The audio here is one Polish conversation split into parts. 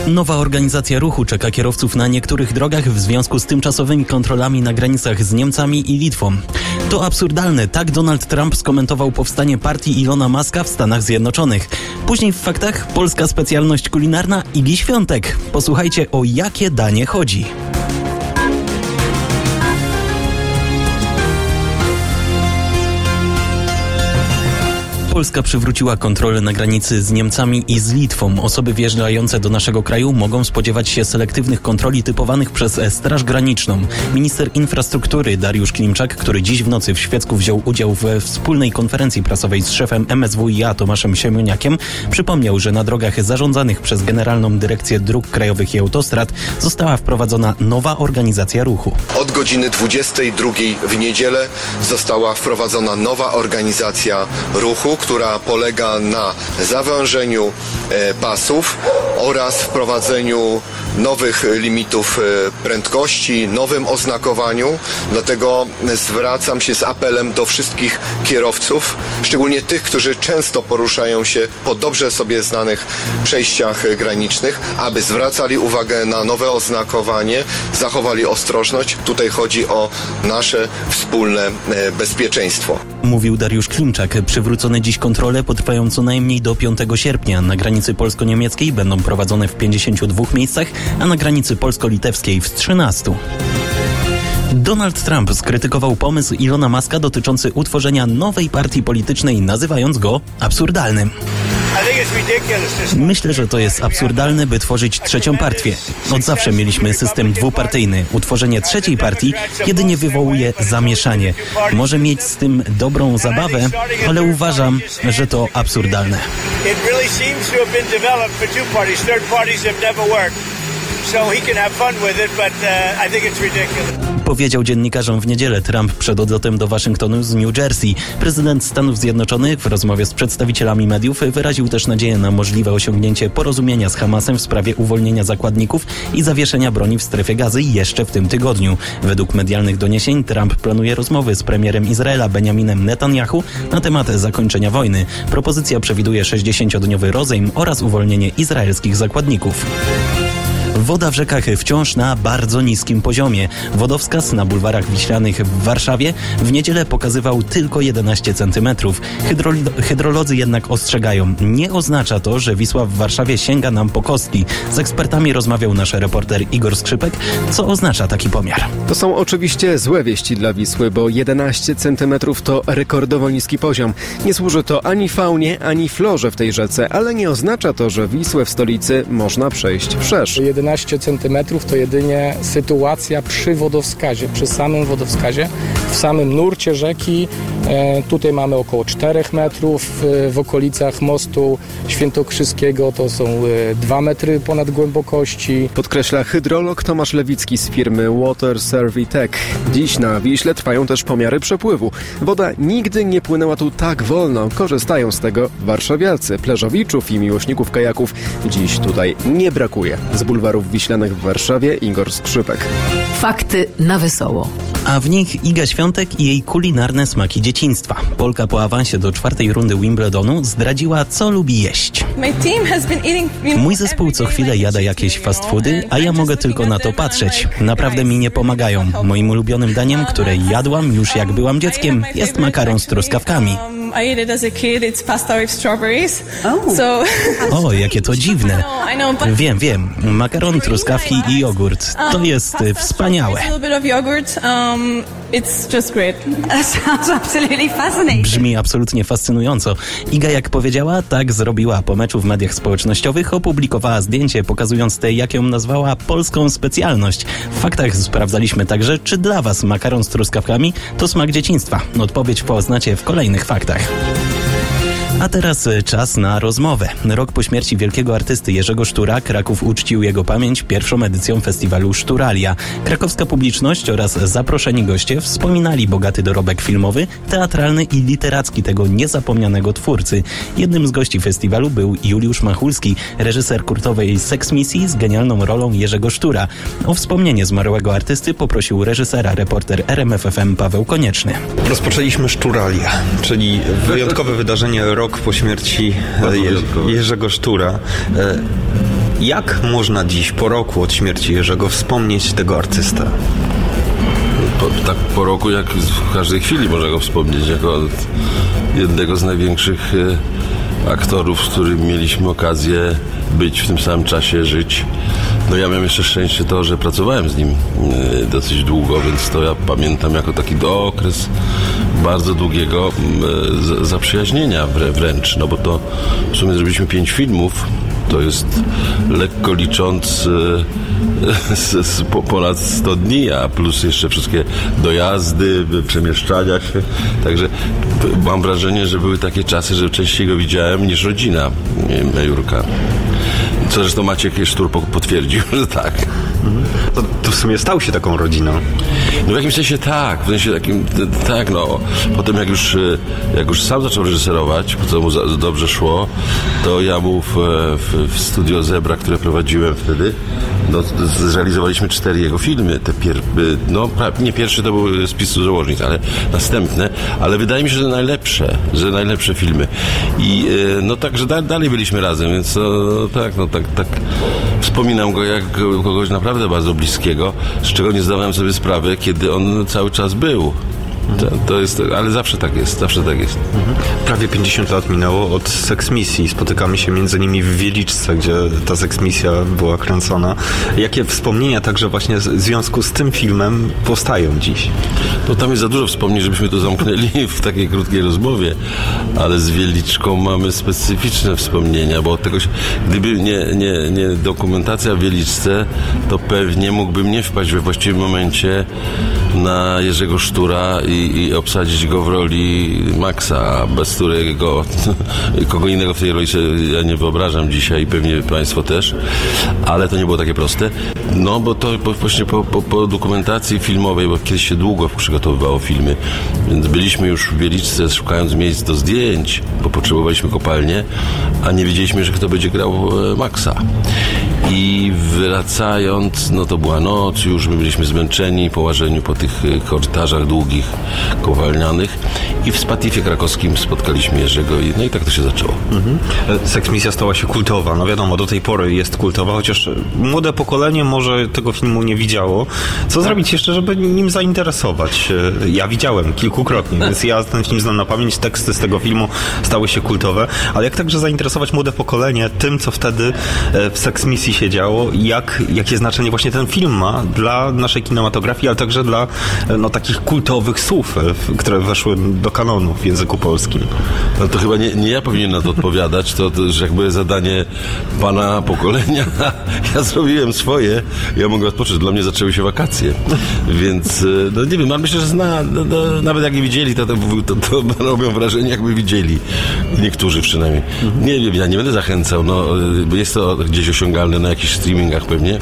Nowa organizacja ruchu czeka kierowców na niektórych drogach w związku z tymczasowymi kontrolami na granicach z Niemcami i Litwą. To absurdalne, tak Donald Trump skomentował powstanie partii Ilona Muska w Stanach Zjednoczonych. Później w faktach polska specjalność kulinarna Igi Świątek. Posłuchajcie, o jakie danie chodzi. Polska przywróciła kontrolę na granicy z Niemcami i z Litwą. Osoby wjeżdżające do naszego kraju mogą spodziewać się selektywnych kontroli typowanych przez Straż Graniczną. Minister infrastruktury Dariusz Klimczak, który dziś w nocy w Świecku wziął udział we wspólnej konferencji prasowej z szefem MSWiA Tomaszem Siemoniakiem, przypomniał, że na drogach zarządzanych przez Generalną Dyrekcję Dróg Krajowych i Autostrad została wprowadzona nowa organizacja ruchu. Od godziny 22 w niedzielę została wprowadzona nowa organizacja ruchu, która polega na zawężeniu pasów oraz wprowadzeniu nowych limitów prędkości, nowym oznakowaniu. Dlatego zwracam się z apelem do wszystkich kierowców, szczególnie tych, którzy często poruszają się po dobrze sobie znanych przejściach granicznych, aby zwracali uwagę na nowe oznakowanie, zachowali ostrożność. Tutaj chodzi o nasze wspólne bezpieczeństwo. Mówił Dariusz Klimczak. Przywrócone dziś kontrole potrwają co najmniej do 5 sierpnia. Na granicy polsko-niemieckiej będą prowadzone w 52 miejscach, a na granicy polsko-litewskiej w 13. Donald Trump skrytykował pomysł Ilona Muska dotyczący utworzenia nowej partii politycznej, nazywając go absurdalnym. Myślę, że to jest absurdalne, by tworzyć trzecią partię. Od zawsze mieliśmy system dwupartyjny. Utworzenie trzeciej partii jedynie wywołuje zamieszanie. Może mieć z tym dobrą zabawę, ale uważam, że to absurdalne. Powiedział dziennikarzom w niedzielę Trump przed odlotem do Waszyngtonu z New Jersey. Prezydent Stanów Zjednoczonych w rozmowie z przedstawicielami mediów wyraził też nadzieję na możliwe osiągnięcie porozumienia z Hamasem w sprawie uwolnienia zakładników i zawieszenia broni w strefie Gazy jeszcze w tym tygodniu. Według medialnych doniesień Trump planuje rozmowy z premierem Izraela Benjaminem Netanyahu na temat zakończenia wojny. Propozycja przewiduje 60-dniowy rozejm oraz uwolnienie izraelskich zakładników. Woda w rzekach wciąż na bardzo niskim poziomie. Wodowskaz na bulwarach wiślanych w Warszawie w niedzielę pokazywał tylko 11 cm. Hydrolodzy jednak ostrzegają, nie oznacza to, że Wisła w Warszawie sięga nam po kostki. Z ekspertami rozmawiał nasz reporter Igor Skrzypek. Co oznacza taki pomiar? To są oczywiście złe wieści dla Wisły, bo 11 cm to rekordowo niski poziom. Nie służy to ani faunie, ani florze w tej rzece, ale nie oznacza to, że Wisłę w stolicy można przejść wszerz. 11 cm to jedynie sytuacja przy wodowskazie, przy samym wodowskazie, w samym nurcie rzeki. Tutaj mamy około 4 metrów, w okolicach mostu świętokrzyskiego to są 2 metry ponad głębokości. Podkreśla hydrolog Tomasz Lewicki z firmy Water Survey Tech. Dziś na Wiśle trwają też pomiary przepływu. Woda nigdy nie płynęła tu tak wolno. Korzystają z tego warszawiacy, plażowiczów i miłośników kajaków. Dziś tutaj nie brakuje. Z bulwarów wiślanych w Warszawie Igor Skrzypek. Fakty na wesoło. A w nich Iga Świątek i jej kulinarne smaki dzieciństwa. Polka po awansie do 4. rundy Wimbledonu zdradziła, co lubi jeść. Mój zespół co chwilę jada jakieś fast foody, a ja mogę tylko na to patrzeć. Naprawdę mi nie pomagają. Moim ulubionym daniem, które jadłam już jak byłam dzieckiem, jest makaron z truskawkami. O, jakie to dziwne. Wiem. Makaron, truskawki i jogurt. To jest wspaniałe. Brzmi absolutnie fascynująco. Iga, jak powiedziała, tak zrobiła. Po meczu w mediach społecznościowych opublikowała zdjęcie, pokazując tę, jak ją nazwała, polską specjalność. W faktach sprawdzaliśmy także, czy dla Was makaron z truskawkami to smak dzieciństwa. Odpowiedź poznacie w kolejnych faktach. A teraz czas na rozmowę. Rok po śmierci wielkiego artysty Jerzego Sztura Kraków uczcił jego pamięć pierwszą edycją festiwalu Szturalia. Krakowska publiczność oraz zaproszeni goście wspominali bogaty dorobek filmowy, teatralny i literacki tego niezapomnianego twórcy. Jednym z gości festiwalu był Juliusz Machulski, reżyser kultowej Sex Misji z genialną rolą Jerzego Sztura. O wspomnienie zmarłego artysty poprosił reżysera, reporter RMF FM Paweł Konieczny. Rozpoczęliśmy Szturalia, czyli wyjątkowe wydarzenie rok po śmierci Jerzego Sztura. Jak można dziś, po roku od śmierci Jerzego, wspomnieć tego artystę? Tak po roku, jak w każdej chwili można go wspomnieć jako jednego z największych aktorów, z którym mieliśmy okazję być w tym samym czasie, żyć. No ja miałem jeszcze szczęście to, że pracowałem z nim dosyć długo, więc to ja pamiętam jako taki okres bardzo długiego zaprzyjaźnienia wręcz, no bo to w sumie zrobiliśmy 5 filmów. To jest lekko licząc ponad 100 dni, a plus jeszcze wszystkie dojazdy, przemieszczania się. Także mam wrażenie, że były takie czasy, że częściej go widziałem niż rodzina Jurka. Co zresztą Maciek Sztur potwierdził, że tak. To w sumie stał się taką rodziną. No w jakimś sensie tak, w sensie takim, tak, no. Potem jak już sam zaczął reżyserować, co mu dobrze szło, to ja mu w Studio Zebra, które prowadziłem wtedy, no, zrealizowaliśmy 4 jego filmy. Nie pierwszy to był Spis założnic, ale następne, ale wydaje mi się, że najlepsze filmy. I no także dalej byliśmy razem, więc tak wspominam go jak kogoś naprawdę bardzo bliskiego, z czego nie zdawałem sobie sprawy, kiedy on cały czas był. To jest, ale zawsze tak jest. Prawie 50 lat minęło od seksmisji. Spotykamy się między innymi w Wieliczce, gdzie ta seksmisja była kręcona. Jakie wspomnienia także właśnie w związku z tym filmem powstają dziś? No tam jest za dużo wspomnień, żebyśmy to zamknęli w takiej krótkiej rozmowie, ale z Wieliczką mamy specyficzne wspomnienia, bo od tego gdyby nie dokumentacja w Wieliczce, to pewnie mógłbym nie wpaść we właściwym momencie na Jerzego Sztura i obsadzić go w roli Maxa, bez którego kogo innego w tej roli sobie ja nie wyobrażam dzisiaj i pewnie Państwo też, ale to nie było takie proste. No bo to właśnie po dokumentacji filmowej, bo kiedyś się długo przygotowywało filmy, więc byliśmy już w Wieliczce szukając miejsc do zdjęć, bo potrzebowaliśmy kopalnię, a nie wiedzieliśmy, że kto będzie grał Maxa. I wracając, no to była noc, już my byliśmy zmęczeni po łażeniu po tych korytarzach długich, kopalnianych i w Spatifie krakowskim spotkaliśmy Jerzego i tak to się zaczęło. Seksmisja stała się kultowa, no wiadomo, do tej pory jest kultowa, chociaż młode pokolenie może tego filmu nie widziało. Co zrobić jeszcze, żeby nim zainteresować? Ja widziałem kilkukrotnie, więc ja ten film znam na pamięć, teksty z tego filmu stały się kultowe, ale jak także zainteresować młode pokolenie tym, co wtedy w seksmisji się działo i jakie znaczenie właśnie ten film ma dla naszej kinematografii, ale także dla takich kultowych słów, które weszły do kanonu w języku polskim. No to chyba nie ja powinienem na to odpowiadać, to już jakby zadanie pana pokolenia. Ja zrobiłem swoje, ja mogę odpocząć, dla mnie zaczęły się wakacje, więc no nie wiem, ale myślę, że nawet jak nie widzieli, to robią wrażenie, jakby widzieli. Niektórzy przynajmniej. Nie wiem, ja nie będę zachęcał, bo jest to gdzieś osiągalne na jakichś streamingach pewnie,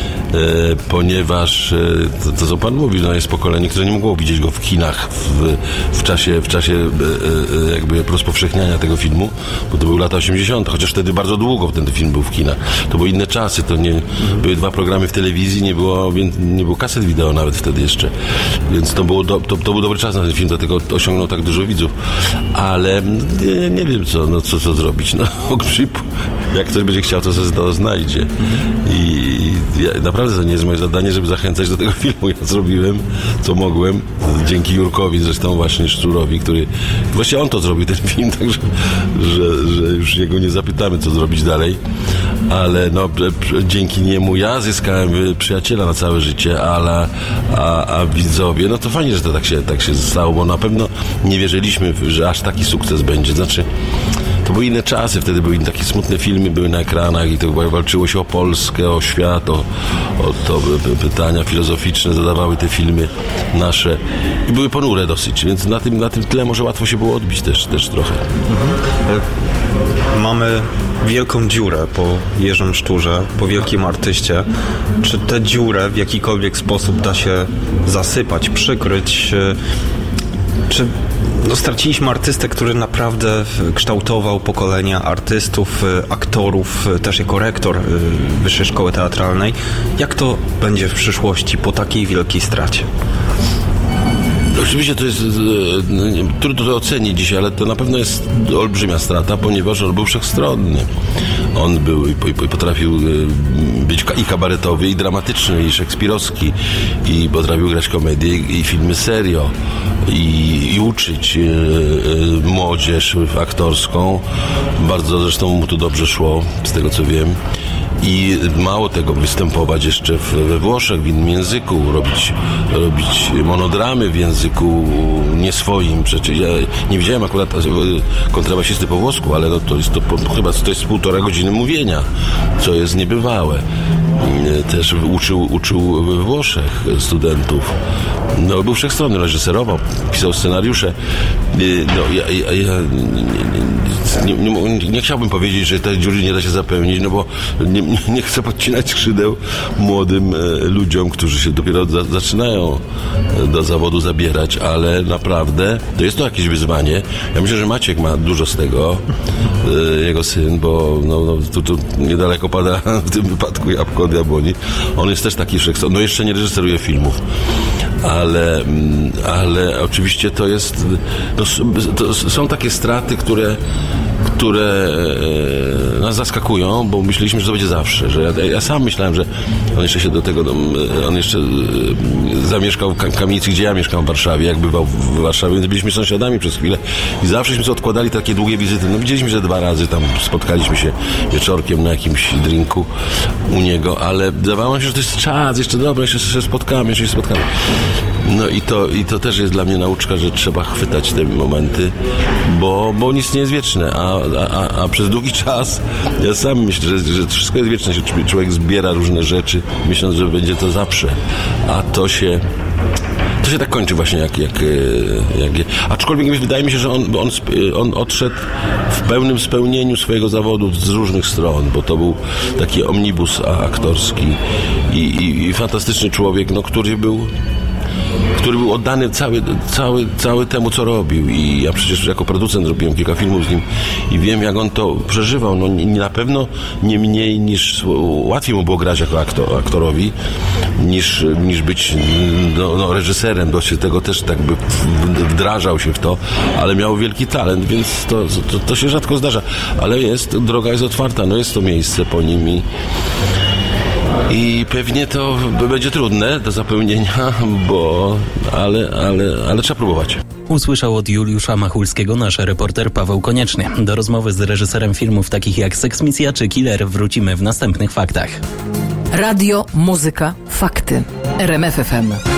ponieważ to co pan mówi, jest pokolenie, które nie mogło widzieć go w kinach w czasie jakby rozpowszechniania tego filmu, bo to były lata 80., chociaż wtedy bardzo długo ten film był w kinach. To były inne czasy, to nie były 2 programy w telewizji, nie było kaset wideo nawet wtedy jeszcze, więc to był dobry czas na ten film, dlatego osiągnął tak dużo widzów, ale nie wiem co zrobić, jak ktoś będzie chciał, to sobie to znajdzie i naprawdę to nie jest moje zadanie, żeby zachęcać do tego filmu. Ja zrobiłem, co mogłem, dzięki Jurkowi, zresztą właśnie Szturowi, który właśnie on to zrobił, ten film, także że już jego nie zapytamy, co zrobić dalej, ale dzięki niemu ja zyskałem przyjaciela na całe życie, a widzowie, to fajnie, że to tak się stało, bo na pewno nie wierzyliśmy, że aż taki sukces będzie. Znaczy, to były inne czasy, wtedy były takie smutne filmy, były na ekranach i to walczyło się o Polskę, o świat, o to pytania filozoficzne zadawały te filmy nasze i były ponure dosyć, więc na tym tle może łatwo się było odbić też trochę. Mamy wielką dziurę po Jerzym Szturze, po wielkim artyście. Czy tę dziurę w jakikolwiek sposób da się zasypać, przykryć? Czy straciliśmy artystę, który naprawdę kształtował pokolenia artystów, aktorów, też jako rektor Wyższej Szkoły Teatralnej. Jak to będzie w przyszłości po takiej wielkiej stracie? Oczywiście to jest trudno to ocenić dzisiaj, ale to na pewno jest olbrzymia strata, ponieważ on był wszechstronny. On był i potrafił być i kabaretowy, i dramatyczny, i szekspirowski, i potrafił grać komedię i filmy serio, i uczyć młodzież aktorską. Bardzo zresztą mu to dobrze szło, z tego co wiem. I mało tego, występować jeszcze we Włoszech, w innym języku, robić monodramy w języku nie swoim. Przecież ja nie widziałem akurat kontrabasisty po włosku, ale no chyba to jest 1,5 godziny mówienia, co jest niebywałe. Też uczył we Włoszech studentów. No, był wszechstronny, reżyserował, pisał scenariusze. No, ja nie chciałbym powiedzieć, że tej dziury nie da się zapełnić, no bo nie chcę podcinać skrzydeł młodym ludziom, którzy się dopiero zaczynają do zawodu zabierać, ale naprawdę to jest to jakieś wyzwanie. Ja myślę, że Maciek ma dużo z tego, jego syn, bo tu niedaleko pada w tym wypadku jabłko od jabłoni. On jest też taki wszechstronny, no jeszcze nie reżyseruje filmów. Ale oczywiście to jest, to są takie straty, które nas zaskakują, bo myśleliśmy, że to będzie zawsze, że ja sam myślałem, że on jeszcze się do tego, on jeszcze zamieszkał w Kamienicy, gdzie ja mieszkam w Warszawie, jak bywał w Warszawie, więc byliśmy sąsiadami przez chwilę i zawsześmy sobie odkładali takie długie wizyty. No widzieliśmy się 2 razy, tam spotkaliśmy się wieczorkiem na jakimś drinku u niego, ale wydawało mi się, że to jest czas, jeszcze dobra, jeszcze się spotkamy. No i to też jest dla mnie nauczka, że trzeba chwytać te momenty, bo nic nie jest wieczne, a przez długi czas ja sam myślę, że wszystko jest wieczne, że człowiek zbiera różne rzeczy, myśląc, że będzie to zawsze, a to się tak kończy właśnie jak aczkolwiek wydaje mi się, że on odszedł w pełnym spełnieniu swojego zawodu z różnych stron, bo to był taki omnibus aktorski i fantastyczny człowiek, no, który był oddany cały temu, co robił. I ja przecież jako producent robiłem kilka filmów z nim i wiem, jak on to przeżywał. No, na pewno nie mniej niż łatwiej mu było grać jako aktorowi niż być reżyserem. Do tego też tak by wdrażał się w to, ale miał wielki talent, więc to się rzadko zdarza. Ale droga jest otwarta, no jest to miejsce po nim i pewnie to będzie trudne do zapełnienia, ale trzeba próbować. Usłyszał od Juliusza Machulskiego nasz reporter Paweł Konieczny. Do rozmowy z reżyserem filmów takich jak Seksmisja czy Killer wrócimy w następnych faktach. Radio, muzyka, fakty. RMF FM.